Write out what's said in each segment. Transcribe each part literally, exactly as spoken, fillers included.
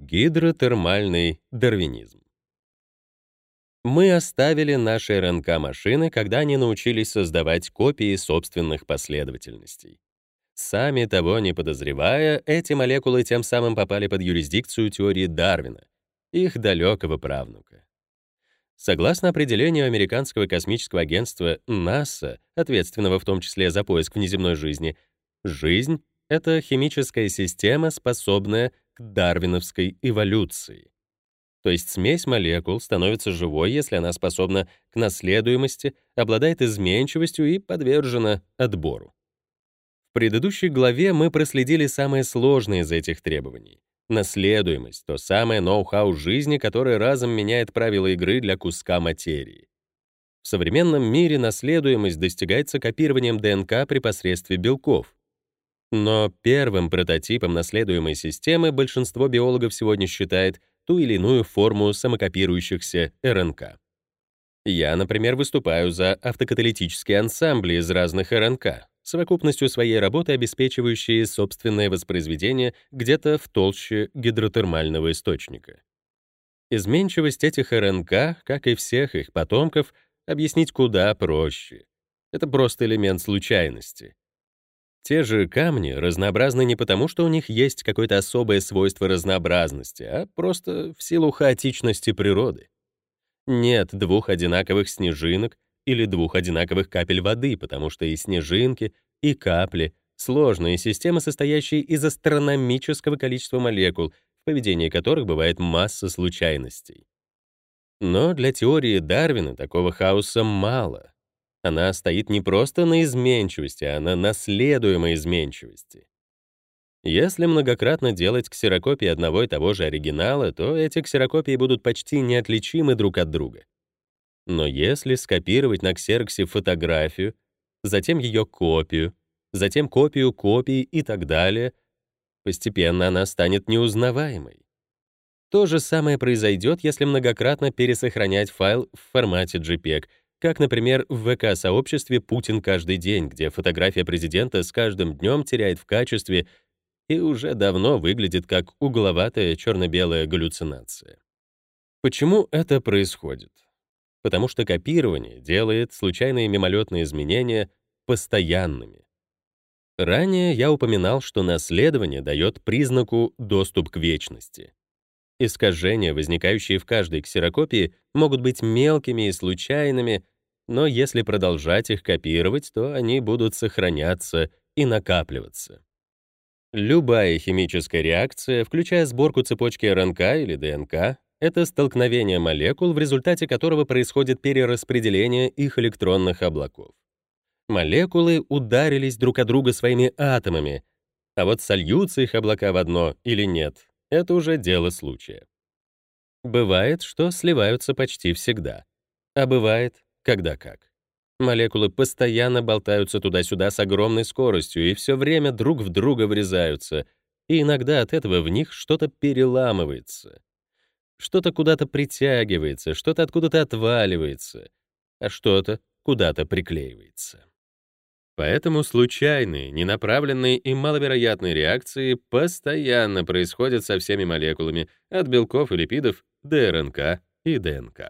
Гидротермальный дарвинизм. Мы оставили наши РНК-машины, когда они научились создавать копии собственных последовательностей. Сами того не подозревая, эти молекулы тем самым попали под юрисдикцию теории Дарвина, их далекого правнука. Согласно определению американского космического агентства НАСА, ответственного в том числе за поиск внеземной жизни, жизнь — это химическая система, способная к дарвиновской эволюции. То есть смесь молекул становится живой, если она способна к наследуемости, обладает изменчивостью и подвержена отбору. В предыдущей главе мы проследили самые сложные из этих требований. Наследуемость — то самое ноу-хау жизни, которое разом меняет правила игры для куска материи. В современном мире наследуемость достигается копированием ДНК при посредстве белков. Но первым прототипом наследуемой системы большинство биологов сегодня считает ту или иную форму самокопирующихся РНК. Я, например, выступаю за автокаталитические ансамбли из разных РНК, совокупностью своей работы обеспечивающие собственное воспроизведение где-то в толще гидротермального источника. Изменчивость этих РНК, как и всех их потомков, объяснить куда проще. Это просто элемент случайности. Те же камни разнообразны не потому, что у них есть какое-то особое свойство разнообразности, а просто в силу хаотичности природы. Нет двух одинаковых снежинок или двух одинаковых капель воды, потому что и снежинки, и капли — сложные системы, состоящие из астрономического количества молекул, в поведении которых бывает масса случайностей. Но для теории Дарвина такого хаоса мало. Она стоит не просто на изменчивости, а на наследуемой изменчивости. Если многократно делать ксерокопии одного и того же оригинала, то эти ксерокопии будут почти неотличимы друг от друга. Но если скопировать на ксероксе фотографию, затем ее копию, затем копию копии и так далее, постепенно она станет неузнаваемой. То же самое произойдет, если многократно пересохранять файл в формате JPEG, как, например, в ВК-сообществе «Путин каждый день», где фотография президента с каждым днем теряет в качестве и уже давно выглядит как угловатая черно-белая галлюцинация. Почему это происходит? Потому что копирование делает случайные мимолетные изменения постоянными. Ранее я упоминал, что наследование дает признаку доступ к вечности. Искажения, возникающие в каждой ксерокопии, могут быть мелкими и случайными, но если продолжать их копировать, то они будут сохраняться и накапливаться. Любая химическая реакция, включая сборку цепочки РНК или ДНК, это столкновение молекул, в результате которого происходит перераспределение их электронных облаков. Молекулы ударились друг о друга своими атомами, а вот сольются их облака в одно или нет — это уже дело случая. Бывает, что сливаются почти всегда, а бывает, когда как. Молекулы постоянно болтаются туда-сюда с огромной скоростью и все время друг в друга врезаются, и иногда от этого в них что-то переламывается. Что-то куда-то притягивается, что-то откуда-то отваливается, а что-то куда-то приклеивается. Поэтому случайные, ненаправленные и маловероятные реакции постоянно происходят со всеми молекулами, от белков и липидов до РНК и ДНК.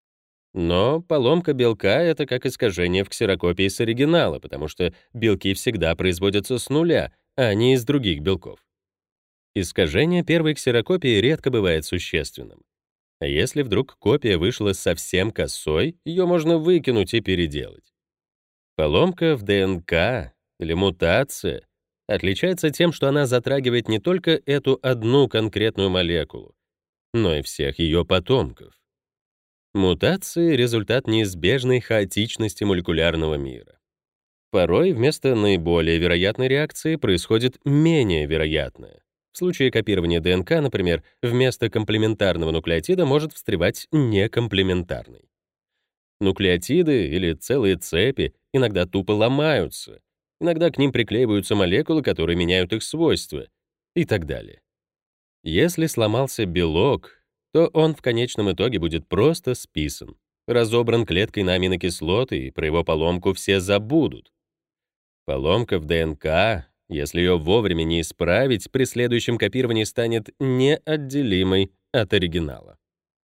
Но поломка белка — это как искажение в ксерокопии с оригинала, потому что белки всегда производятся с нуля, а не из других белков. Искажение первой ксерокопии редко бывает существенным. А если вдруг копия вышла совсем косой, ее можно выкинуть и переделать. Поломка в ДНК или мутация отличается тем, что она затрагивает не только эту одну конкретную молекулу, но и всех ее потомков. Мутации — результат неизбежной хаотичности молекулярного мира. Порой вместо наиболее вероятной реакции происходит менее вероятная. В случае копирования ДНК, например, вместо комплементарного нуклеотида может встревать некомплементарный. Нуклеотиды или целые цепи иногда тупо ломаются, иногда к ним приклеиваются молекулы, которые меняют их свойства, и так далее. Если сломался белок, то он в конечном итоге будет просто списан, разобран клеткой на аминокислоты, и про его поломку все забудут. Поломка в ДНК Если ее вовремя не исправить, при следующем копировании станет неотделимой от оригинала.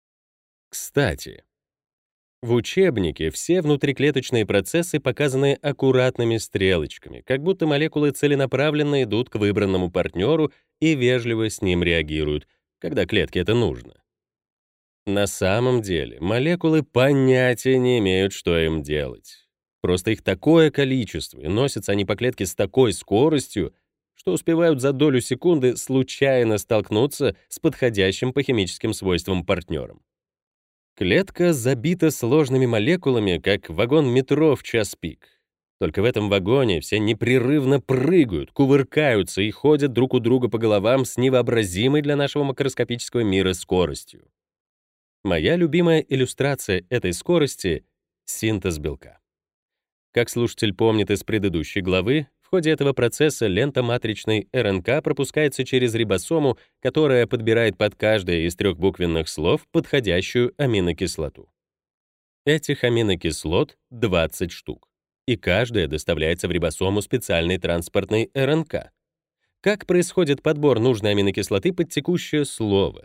Кстати, в учебнике все внутриклеточные процессы показаны аккуратными стрелочками, как будто молекулы целенаправленно идут к выбранному партнеру и вежливо с ним реагируют, когда клетке это нужно. На самом деле молекулы понятия не имеют, что им делать. Просто их такое количество, и носятся они по клетке с такой скоростью, что успевают за долю секунды случайно столкнуться с подходящим по химическим свойствам партнером. Клетка забита сложными молекулами, как вагон метро в час пик. Только в этом вагоне все непрерывно прыгают, кувыркаются и ходят друг у друга по головам с невообразимой для нашего макроскопического мира скоростью. Моя любимая иллюстрация этой скорости — синтез белка. Как слушатель помнит из предыдущей главы, в ходе этого процесса лента матричной РНК пропускается через рибосому, которая подбирает под каждое из трехбуквенных слов подходящую аминокислоту. Этих аминокислот двадцать штук, и каждая доставляется в рибосому специальной транспортной РНК. Как происходит подбор нужной аминокислоты под текущее слово?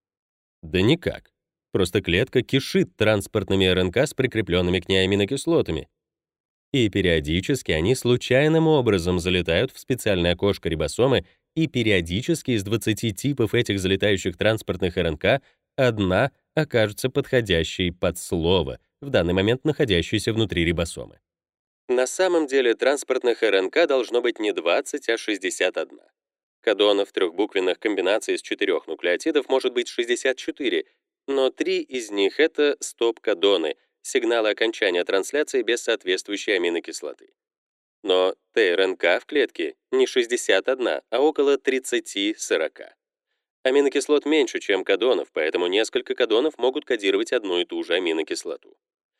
Да никак. Просто клетка кишит транспортными РНК с прикрепленными к ней аминокислотами. И периодически они случайным образом залетают в специальное окошко рибосомы, и периодически из двадцати типов этих залетающих транспортных РНК одна окажется подходящей под слово, в данный момент находящейся внутри рибосомы. На самом деле транспортных РНК должно быть не двадцать, а шестьдесят один. Кодонов трехбуквенных комбинаций из четырех нуклеотидов может быть шестьдесят четыре, но три из них — это стоп-кодоны, сигналы окончания трансляции без соответствующей аминокислоты. Но ТРНК в клетке не шестьдесят один, а около тридцать-сорок. Аминокислот меньше, чем кодонов, поэтому несколько кодонов могут кодировать одну и ту же аминокислоту.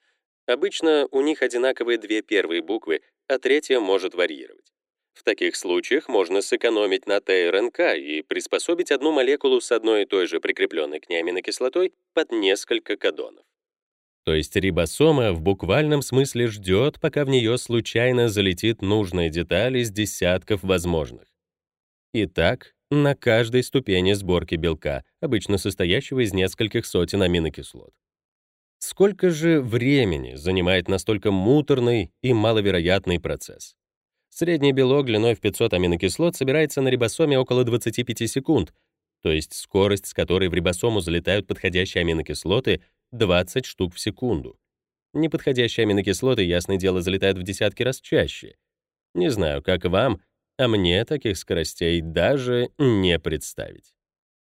Обычно у них одинаковые две первые буквы, а третья может варьировать. В таких случаях можно сэкономить на ТРНК и приспособить одну молекулу с одной и той же прикрепленной к ней аминокислотой под несколько кодонов. То есть рибосома в буквальном смысле ждет, пока в нее случайно залетит нужная деталь из десятков возможных. И так на каждой ступени сборки белка, обычно состоящего из нескольких сотен аминокислот. Сколько же времени занимает настолько муторный и маловероятный процесс? Средний белок длиной в пятьсот аминокислот собирается на рибосоме около двадцати пяти секунд, то есть скорость, с которой в рибосому залетают подходящие аминокислоты, двадцать штук в секунду. Неподходящие аминокислоты, ясное дело, залетают в десятки раз чаще. Не знаю, как вам, а мне таких скоростей даже не представить.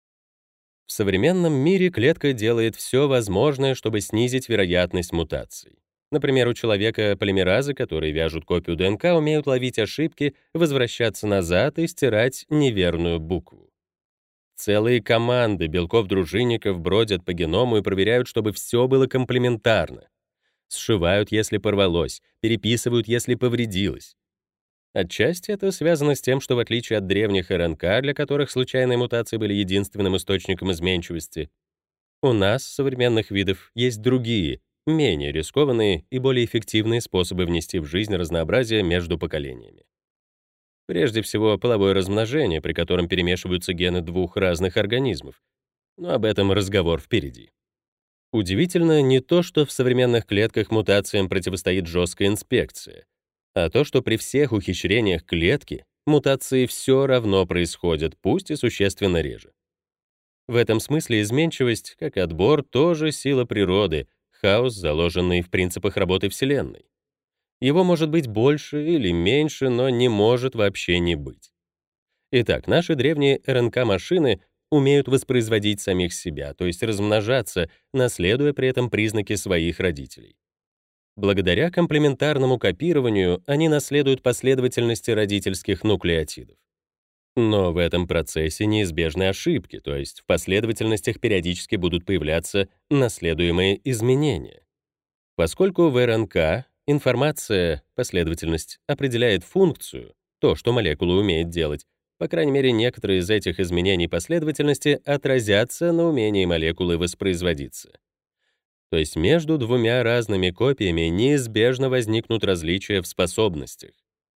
В современном мире клетка делает все возможное, чтобы снизить вероятность мутаций. Например, у человека полимеразы, которые вяжут копию ДНК, умеют ловить ошибки, возвращаться назад и стирать неверную букву. Целые команды белков-дружинников бродят по геному и проверяют, чтобы все было комплементарно. Сшивают, если порвалось, переписывают, если повредилось. Отчасти это связано с тем, что в отличие от древних РНК, для которых случайные мутации были единственным источником изменчивости, у нас, современных видов, есть другие, менее рискованные и более эффективные способы внести в жизнь разнообразие между поколениями. Прежде всего, половое размножение, при котором перемешиваются гены двух разных организмов. Но об этом разговор впереди. Удивительно не то, что в современных клетках мутациям противостоит жесткая инспекция, а то, что при всех ухищрениях клетки мутации все равно происходят, пусть и существенно реже. В этом смысле изменчивость, как и отбор, тоже сила природы, хаос, заложенный в принципах работы Вселенной. Его может быть больше или меньше, но не может вообще не быть. Итак, наши древние РНК-машины умеют воспроизводить самих себя, то есть размножаться, наследуя при этом признаки своих родителей. Благодаря комплементарному копированию они наследуют последовательности родительских нуклеотидов. Но в этом процессе неизбежны ошибки, то есть в последовательностях периодически будут появляться наследуемые изменения. Поскольку в РНК информация, последовательность, определяет функцию, то, что молекула умеет делать, по крайней мере, некоторые из этих изменений последовательности отразятся на умении молекулы воспроизводиться. То есть между двумя разными копиями неизбежно возникнут различия в способностях.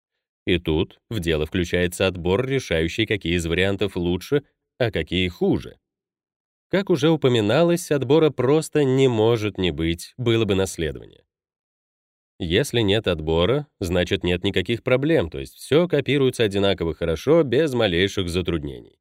И тут в дело включается отбор, решающий, какие из вариантов лучше, а какие хуже. Как уже упоминалось, отбора просто не может не быть, было бы наследование. Если нет отбора, значит нет никаких проблем, то есть все копируется одинаково хорошо, без малейших затруднений.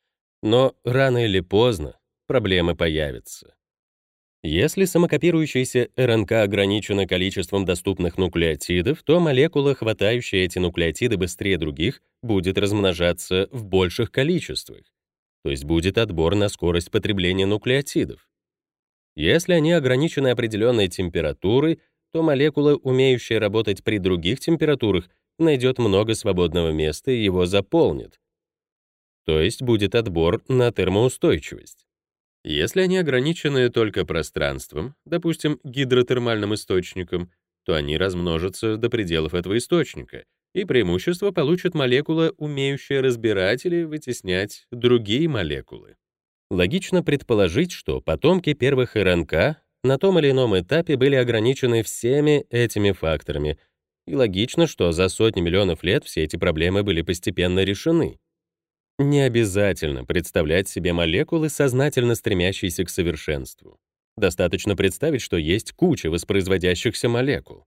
Но рано или поздно проблемы появятся. Если самокопирующаяся РНК ограничена количеством доступных нуклеотидов, то молекула, хватающая эти нуклеотиды быстрее других, будет размножаться в больших количествах, то есть будет отбор на скорость потребления нуклеотидов. Если они ограничены определенной температурой, то молекула, умеющая работать при других температурах, найдет много свободного места и его заполнит. То есть будет отбор на термоустойчивость. Если они ограничены только пространством, допустим, гидротермальным источником, то они размножатся до пределов этого источника, и преимущество получит молекула, умеющая разбирать или вытеснять другие молекулы. Логично предположить, что потомки первых РНК на том или ином этапе были ограничены всеми этими факторами, и логично, что за сотни миллионов лет все эти проблемы были постепенно решены. Не обязательно представлять себе молекулы, сознательно стремящиеся к совершенству. Достаточно представить, что есть куча воспроизводящихся молекул.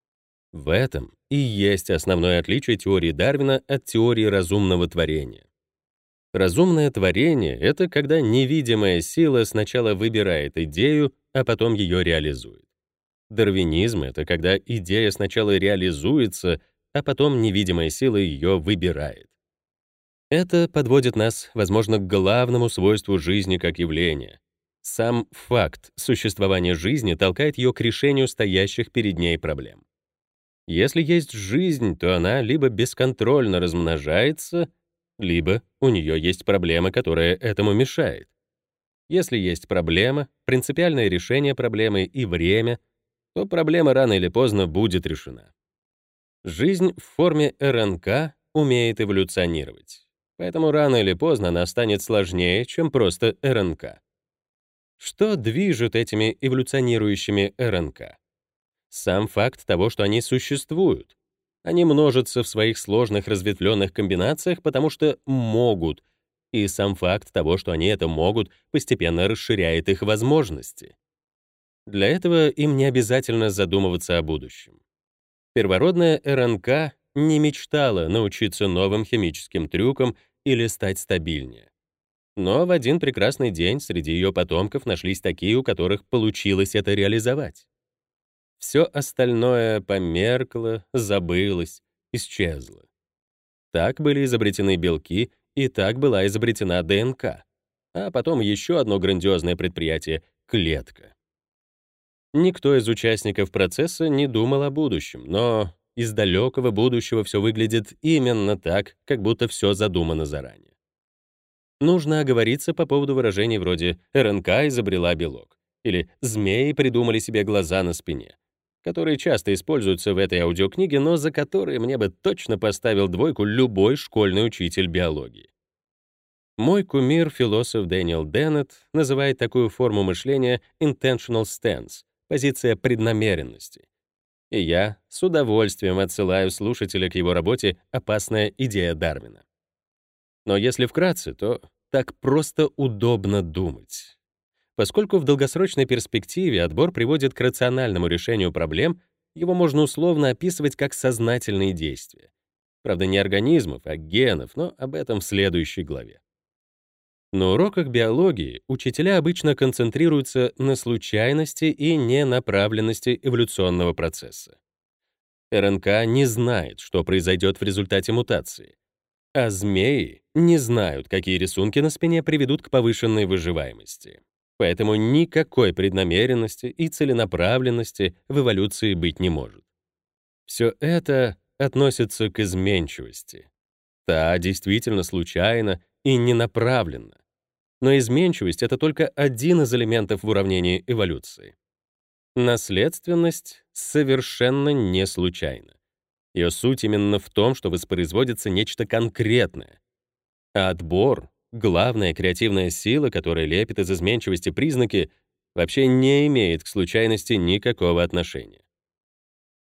В этом и есть основное отличие теории Дарвина от теории разумного творения. Разумное творение — это когда невидимая сила сначала выбирает идею, а потом ее реализует. Дарвинизм — это когда идея сначала реализуется, а потом невидимая сила ее выбирает. Это подводит нас, возможно, к главному свойству жизни как явления. Сам факт существования жизни толкает ее к решению стоящих перед ней проблем. Если есть жизнь, то она либо бесконтрольно размножается, либо у нее есть проблема, которая этому мешает. Если есть проблема, принципиальное решение проблемы и время, то проблема рано или поздно будет решена. Жизнь в форме РНК умеет эволюционировать. Поэтому рано или поздно она станет сложнее, чем просто РНК. Что движет этими эволюционирующими РНК? Сам факт того, что они существуют. Они множатся в своих сложных разветвленных комбинациях, потому что могут, и сам факт того, что они это могут, постепенно расширяет их возможности. Для этого им не обязательно задумываться о будущем. Первородная РНК не мечтала научиться новым химическим трюкам или стать стабильнее. Но в один прекрасный день среди ее потомков нашлись такие, у которых получилось это реализовать. Все остальное померкло, забылось, исчезло. Так были изобретены белки, и так была изобретена ДНК. А потом еще одно грандиозное предприятие — клетка. Никто из участников процесса не думал о будущем, но из далекого будущего все выглядит именно так, как будто все задумано заранее. Нужно оговориться по поводу выражений вроде «РНК изобрела белок» или «змеи придумали себе глаза на спине», которые часто используются в этой аудиокниге, но за которые мне бы точно поставил двойку любой школьный учитель биологии. Мой кумир, философ Дэниел Деннет, называет такую форму мышления intentional stance — позиция преднамеренности. И я с удовольствием отсылаю слушателя к его работе «Опасная идея Дарвина». Но если вкратце, то так просто удобно думать. Поскольку в долгосрочной перспективе отбор приводит к рациональному решению проблем, его можно условно описывать как сознательные действия. Правда, не организмов, а генов, но об этом в следующей главе. На уроках биологии учителя обычно концентрируются на случайности и ненаправленности эволюционного процесса. РНК не знает, что произойдет в результате мутации, а змеи не знают, какие рисунки на спине приведут к повышенной выживаемости. Поэтому никакой преднамеренности и целенаправленности в эволюции быть не может. Все это относится к изменчивости. Та действительно случайна и ненаправленна. Но изменчивость — это только один из элементов в уравнении эволюции. Наследственность совершенно не случайна. Ее суть именно в том, что воспроизводится нечто конкретное. А отбор, главная креативная сила, которая лепит из изменчивости признаки, вообще не имеет к случайности никакого отношения.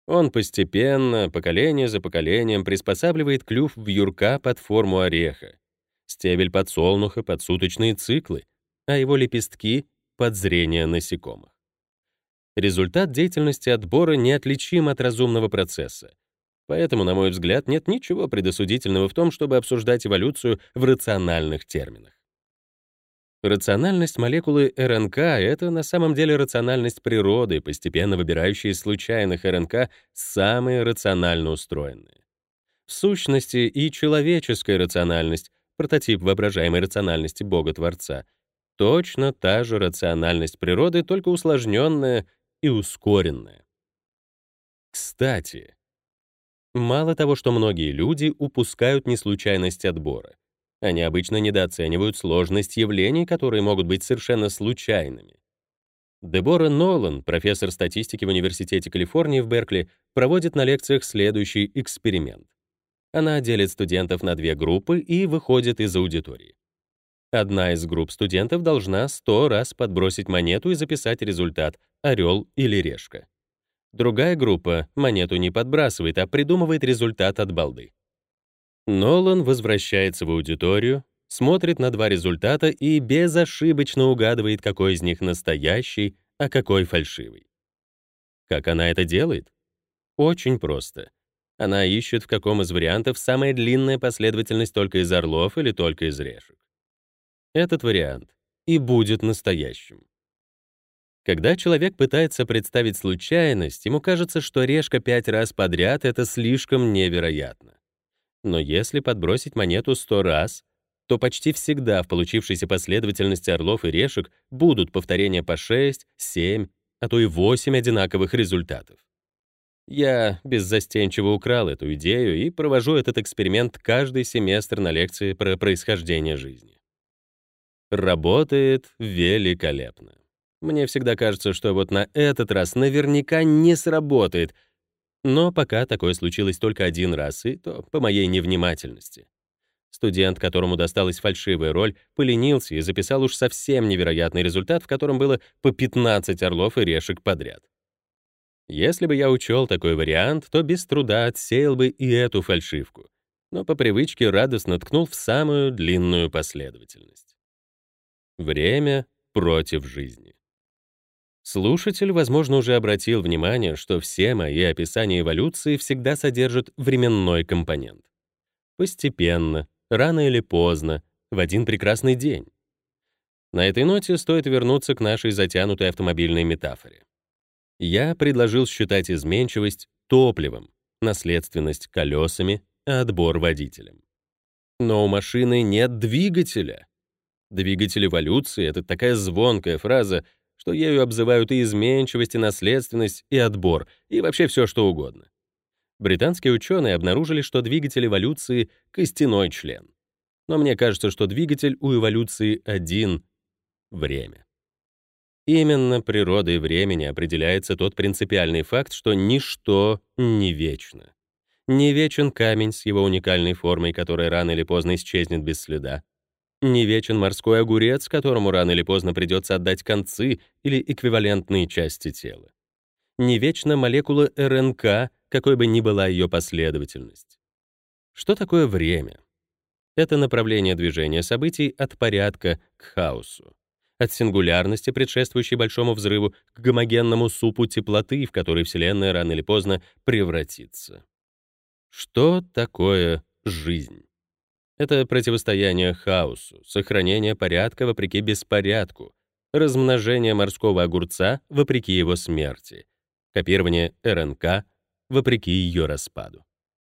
Он постепенно, поколение за поколением, приспосабливает клюв вьюрка под форму ореха, стебель подсолнуха под суточные циклы, а его лепестки — под зрение насекомых. Результат деятельности отбора неотличим от разумного процесса. Поэтому, на мой взгляд, нет ничего предосудительного в том, чтобы обсуждать эволюцию в рациональных терминах. Рациональность молекулы РНК — это на самом деле рациональность природы, постепенно выбирающей из случайных РНК самые рационально устроенные. В сущности, и человеческая рациональность, прототип воображаемой рациональности Бога-творца, точно та же рациональность природы, только усложненная и ускоренная. Кстати, мало того, что многие люди упускают неслучайность отбора, они обычно недооценивают сложность явлений, которые могут быть совершенно случайными. Дебора Нолан, профессор статистики в Университете Калифорнии в Беркли, проводит на лекциях следующий эксперимент. Она делит студентов на две группы и выходит из аудитории. Одна из групп студентов должна сто раз подбросить монету и записать результат — орел или решка. Другая группа монету не подбрасывает, а придумывает результат от балды. Нолан возвращается в аудиторию, смотрит на два результата и безошибочно угадывает, какой из них настоящий, а какой фальшивый. Как она это делает? Очень просто. Она ищет, в каком из вариантов самая длинная последовательность только из орлов или только из решек. Этот вариант и будет настоящим. Когда человек пытается представить случайность, ему кажется, что решка пять раз подряд — это слишком невероятно. Но если подбросить монету сто раз, то почти всегда в получившейся последовательности орлов и решек будут повторения по шесть, семь, а то и восемь одинаковых результатов. Я беззастенчиво украл эту идею и провожу этот эксперимент каждый семестр на лекции про происхождение жизни. Работает великолепно. Мне всегда кажется, что вот на этот раз наверняка не сработает, но пока такое случилось только один раз, и то по моей невнимательности. Студент, которому досталась фальшивая роль, поленился и записал уж совсем невероятный результат, в котором было по пятнадцать орлов и решек подряд. Если бы я учел такой вариант, то без труда отсеял бы и эту фальшивку, но по привычке радостно ткнул в самую длинную последовательность. Время против жизни. Слушатель, возможно, уже обратил внимание, что все мои описания эволюции всегда содержат временной компонент. Постепенно, рано или поздно, в один прекрасный день. На этой ноте стоит вернуться к нашей затянутой автомобильной метафоре. Я предложил считать изменчивость топливом, наследственность — колесами, а отбор — водителем. Но у машины нет двигателя. Двигатель эволюции — это такая звонкая фраза, что ею обзывают и изменчивость, и наследственность, и отбор, и вообще все, что угодно. Британские ученые обнаружили, что двигатель эволюции — костяной член. Но мне кажется, что двигатель у эволюции один — время. Именно природой времени определяется тот принципиальный факт, что ничто не вечно. Не вечен камень с его уникальной формой, которая рано или поздно исчезнет без следа. Не вечен морской огурец, которому рано или поздно придется отдать концы или эквивалентные части тела. Не вечна молекула РНК, какой бы ни была ее последовательность. Что такое время? Это направление движения событий от порядка к хаосу, от сингулярности, предшествующей большому взрыву, к гомогенному супу теплоты, в который Вселенная рано или поздно превратится. Что такое жизнь? Это противостояние хаосу, сохранение порядка вопреки беспорядку, размножение морского огурца вопреки его смерти, копирование РНК вопреки ее распаду.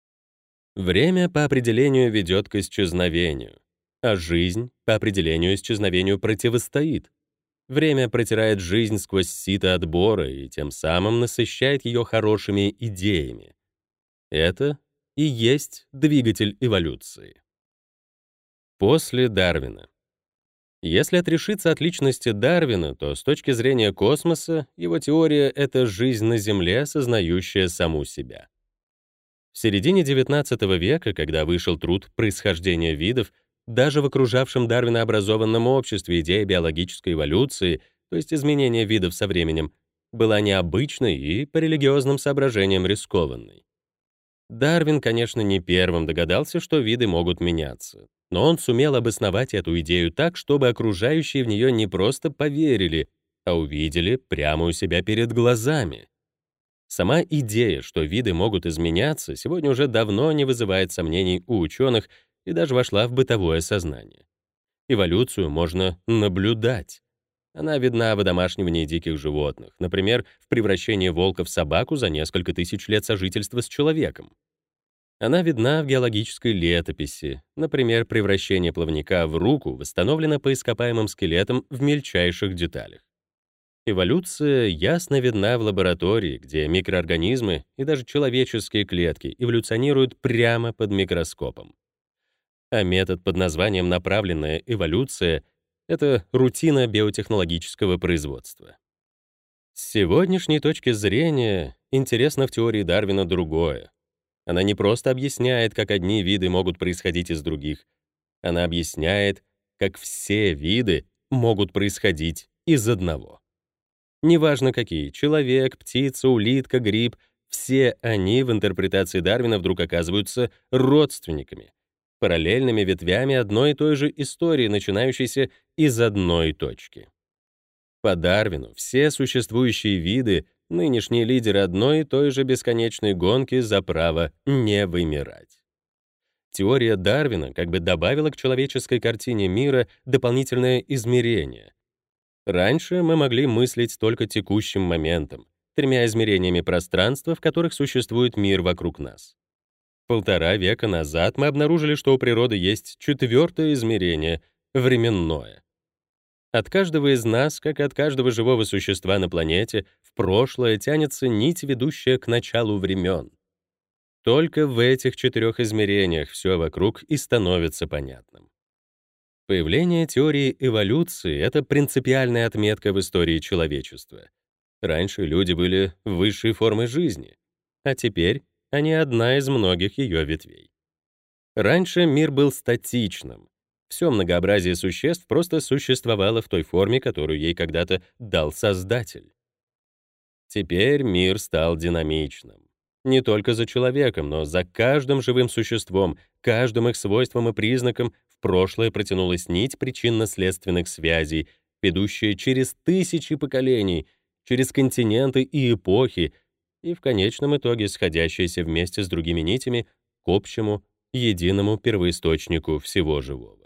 Время по определению ведет к исчезновению, а жизнь по определению исчезновению противостоит. Время протирает жизнь сквозь сито отбора и тем самым насыщает ее хорошими идеями. Это и есть двигатель эволюции. После Дарвина. Если отрешиться от личности Дарвина, то с точки зрения космоса его теория — это жизнь на Земле, осознающая саму себя. В середине девятнадцатого века, когда вышел труд «Происхождение видов», даже в окружавшем Дарвина образованном обществе идея биологической эволюции, то есть изменения видов со временем, была необычной и, по религиозным соображениям, рискованной. Дарвин, конечно, не первым догадался, что виды могут меняться, но он сумел обосновать эту идею так, чтобы окружающие в нее не просто поверили, а увидели прямо у себя перед глазами. Сама идея, что виды могут изменяться, сегодня уже давно не вызывает сомнений у ученых и даже вошла в бытовое сознание. Эволюцию можно наблюдать. Она видна в одомашнивании диких животных, например, в превращении волка в собаку за несколько тысяч лет сожительства с человеком. Она видна в геологической летописи, например, превращение плавника в руку восстановлено по ископаемым скелетам в мельчайших деталях. Эволюция ясно видна в лаборатории, где микроорганизмы и даже человеческие клетки эволюционируют прямо под микроскопом. А метод под названием направленная эволюция — это рутина биотехнологического производства. С сегодняшней точки зрения интересно в теории Дарвина другое. Она не просто объясняет, как одни виды могут происходить из других. Она объясняет, как все виды могут происходить из одного. Неважно какие — человек, птица, улитка, гриб — все они в интерпретации Дарвина вдруг оказываются родственниками, параллельными ветвями одной и той же истории, начинающейся из одной точки. По Дарвину все существующие виды — нынешние лидеры одной и той же бесконечной гонки за право не вымирать. Теория Дарвина как бы добавила к человеческой картине мира дополнительное измерение. Раньше мы могли мыслить только текущим моментом, тремя измерениями пространства, в которых существует мир вокруг нас. Полтора века назад мы обнаружили, что у природы есть четвертое измерение — временное. От каждого из нас, как и от каждого живого существа на планете, в прошлое тянется нить, ведущая к началу времен. Только в этих четырех измерениях все вокруг и становится понятным. Появление теории эволюции — это принципиальная отметка в истории человечества. Раньше люди были высшей формой жизни, а теперь они одна из многих ее ветвей. Раньше мир был статичным. Все многообразие существ просто существовало в той форме, которую ей когда-то дал Создатель. Теперь мир стал динамичным. Не только за человеком, но за каждым живым существом, каждым их свойством и признаком в прошлое протянулась нить причинно-следственных связей, ведущая через тысячи поколений, через континенты и эпохи, и в конечном итоге сходящаяся вместе с другими нитями к общему, единому первоисточнику всего живого.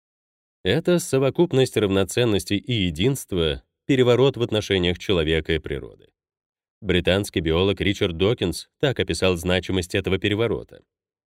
Это совокупность равноценности и единства, переворот в отношениях человека и природы. Британский биолог Ричард Докинс так описал значимость этого переворота.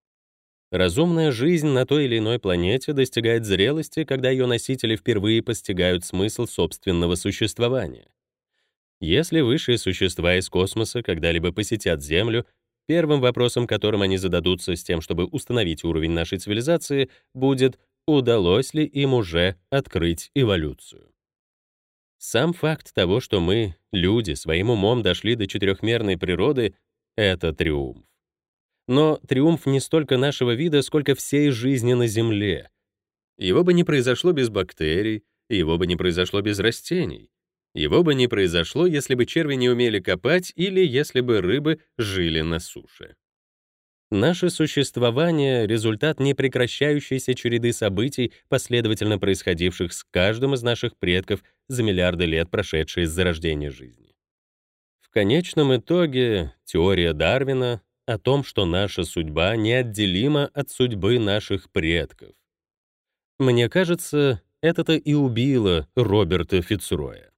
Разумная жизнь на той или иной планете достигает зрелости, когда ее носители впервые постигают смысл собственного существования. Если высшие существа из космоса когда-либо посетят Землю, первым вопросом, которым они зададутся с тем, чтобы установить уровень нашей цивилизации, будет, удалось ли им уже открыть эволюцию. Сам факт того, что мы, люди, своим умом дошли до четырехмерной природы — это триумф. Но триумф не столько нашего вида, сколько всей жизни на Земле. Его бы не произошло без бактерий, его бы не произошло без растений. Его бы не произошло, если бы черви не умели копать или если бы рыбы жили на суше. Наше существование — результат непрекращающейся череды событий, последовательно происходивших с каждым из наших предков за миллиарды лет, прошедшие с зарождения жизни. В конечном итоге теория Дарвина о том, что наша судьба неотделима от судьбы наших предков. Мне кажется, это-то и убило Роберта Фицроя.